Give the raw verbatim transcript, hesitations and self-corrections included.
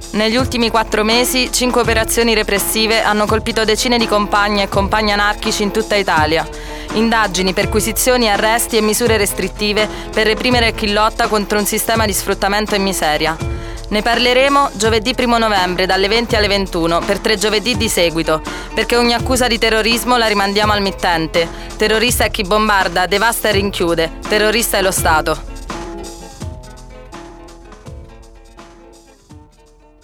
Negli ultimi quattro mesi, cinque operazioni repressive hanno colpito decine di compagni e compagni anarchici in tutta Italia. Indagini, perquisizioni, arresti e misure restrittive per reprimere chi lotta contro un sistema di sfruttamento e miseria. Ne parleremo giovedì primo novembre dalle venti alle ventuno per tre giovedì di seguito, perché ogni accusa di terrorismo la rimandiamo al mittente. Terrorista è chi bombarda, devasta e rinchiude. Terrorista è lo Stato.